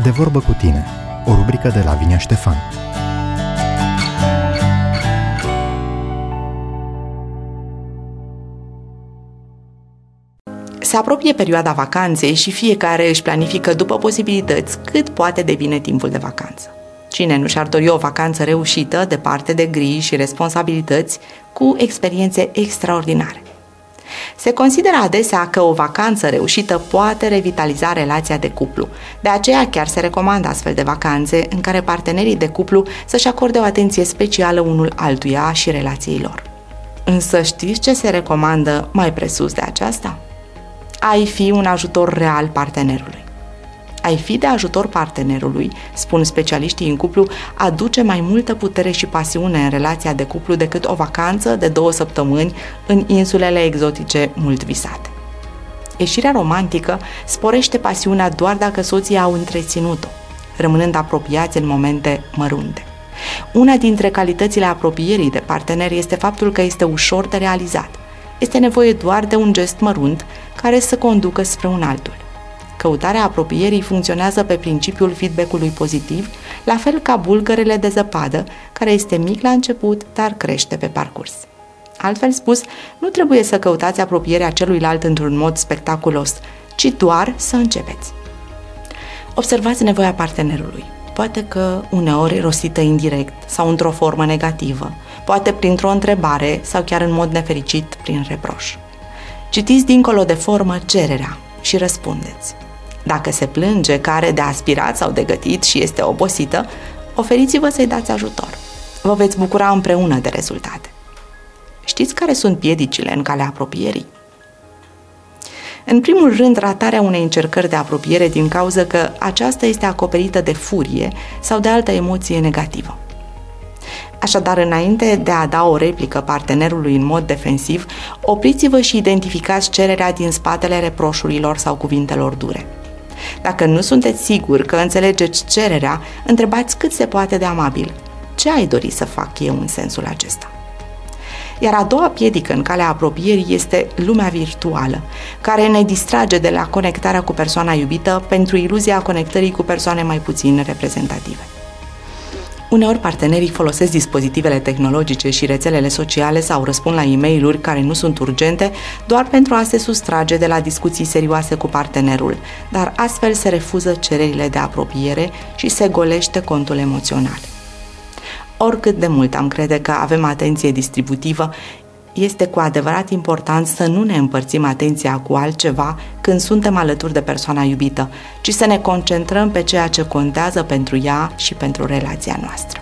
De vorbă cu tine, o rubrică de Lavinia Ștefan. Se apropie perioada vacanței și fiecare își planifică după posibilități cât poate de bine timpul de vacanță. Cine nu și-ar dori o vacanță reușită, departe de griji și responsabilități, cu experiențe extraordinare? Se consideră adesea că o vacanță reușită poate revitaliza relația de cuplu. De aceea chiar se recomandă astfel de vacanțe în care partenerii de cuplu să-și acorde o atenție specială unul altuia și relației lor. Însă știți ce se recomandă mai presus de aceasta? Ai fi un ajutor real partenerului. Ai fi de ajutor partenerului, spun specialiștii în cuplu, aduce mai multă putere și pasiune în relația de cuplu decât o vacanță de 2 săptămâni în insulele exotice mult visate. Ieșirea romantică sporește pasiunea doar dacă soții au întreținut-o, rămânând apropiați în momente mărunte. Una dintre calitățile apropierii de parteneri este faptul că este ușor de realizat. Este nevoie doar de un gest mărunt care să conducă spre un altul. Căutarea apropierii funcționează pe principiul feedback-ului pozitiv, la fel ca bulgărele de zăpadă, care este mic la început, dar crește pe parcurs. Altfel spus, nu trebuie să căutați apropierea celuilalt într-un mod spectaculos, ci doar să începeți. Observați nevoia partenerului. Poate că uneori rostită indirect sau într-o formă negativă, poate printr-o întrebare sau chiar în mod nefericit prin reproș. Citiți dincolo de formă cererea și răspundeți. Dacă se plânge că are de aspirat sau de gătit și este obosită, oferiți-vă să-i dați ajutor. Vă veți bucura împreună de rezultate. Știți care sunt piedicile în calea apropierii? În primul rând, ratarea unei încercări de apropiere din cauză că aceasta este acoperită de furie sau de altă emoție negativă. Așadar, înainte de a da o replică partenerului în mod defensiv, opriți-vă și identificați cererea din spatele reproșurilor sau cuvintelor dure. Dacă nu sunteți siguri că înțelegeți cererea, întrebați cât se poate de amabil: ce ai dori să fac eu în sensul acesta? Iar a doua piedică în calea apropierii este lumea virtuală, care ne distrage de la conectarea cu persoana iubită pentru iluzia conectării cu persoane mai puțin reprezentative. Uneori partenerii folosesc dispozitivele tehnologice și rețelele sociale sau răspund la e-mail-uri care nu sunt urgente doar pentru a se sustrage de la discuții serioase cu partenerul, dar astfel se refuză cererile de apropiere și se golește contul emoțional. Oricât de mult am crede că avem atenție distributivă, este cu adevărat important să nu ne împărțim atenția cu altceva când suntem alături de persoana iubită, ci să ne concentrăm pe ceea ce contează pentru ea și pentru relația noastră.